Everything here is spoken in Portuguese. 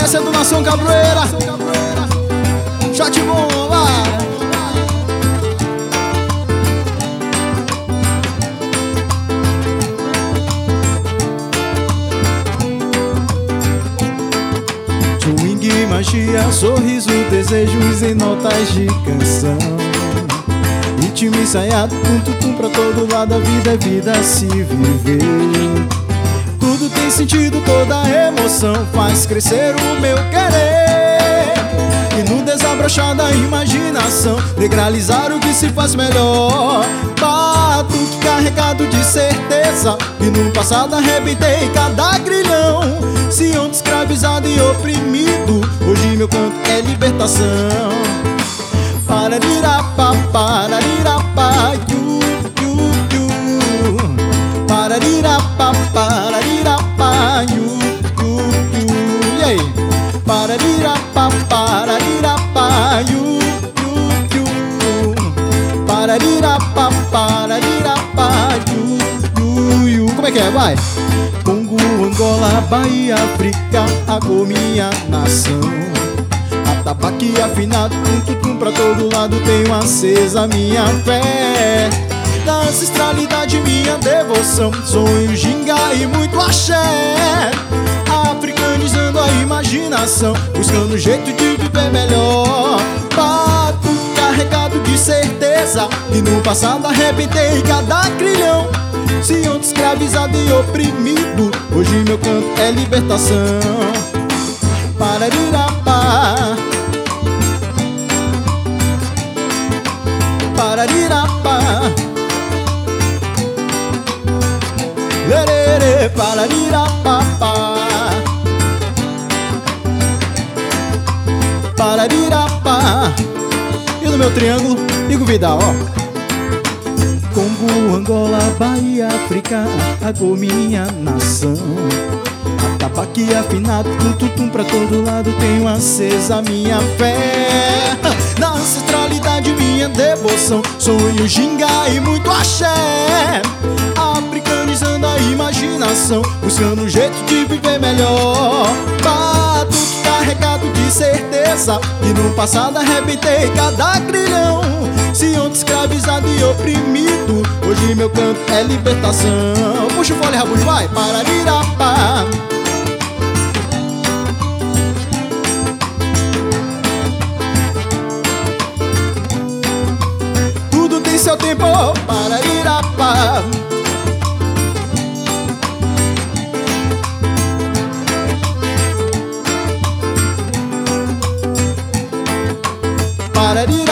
Essa é do Nação Cabroeira. Shot bom, vai. Swing, magia, sorriso, desejos em notas de canção. Ritmo ensaiado, tum-tum pra todo lado. A vida é vida a se viver. Tudo tem sentido, toda emoção faz crescer o meu querer. E no desabrochar da imaginação, degralizar o que se faz melhor. Batuque carregado de certeza, e no passado arrebentei cada grilhão. Se ontem escravizado e oprimido, hoje meu canto é libertação. Pararirapá, pararirapá, yu, yu, yu. Pararirapá, pararirapá, yu, yu, yu. E aí? Pararirapá, pararirapá, yu, yu, yu. Pararirapá, pararirapá, yu, yu, yu. Como é que é? Vai! Congo, Angola, Bahia, África, Agô, minha nação. Atabaque afinado, tum-tum pra todo lado. Tenho acesa minha fé. Da ancestralidade minha devoção. Sonho, ginga e muito axé. Africanizando a imaginação, buscando jeito de viver melhor. Bato carregado de certeza, e no passado arrebentei cada trilhão. Se ontem escravizado e oprimido, hoje meu canto é libertação. Pararirapá, pararirapá, lerere, pararirapá, pararirapá. E no meu triângulo, Igor Vidal, ó. Congo, Angola, Bahia, África, Agô, minha nação. Atabaque afinado, tum-tum pra todo lado. Tenho acesa minha fé. Na ancestralidade minha devoção. Sonho, ginga e muito axé. Africanizando a imaginação, buscando um jeito de viver melhor. Batuque carregado de certeza, e no passado arrebentei cada grilhão. Se ontem escravizado e oprimido, hoje meu canto é libertação. Puxa o fole, Rabujo, vai! Pararirapá. Tudo tem seu tempo, pararirapá. Pararirapá.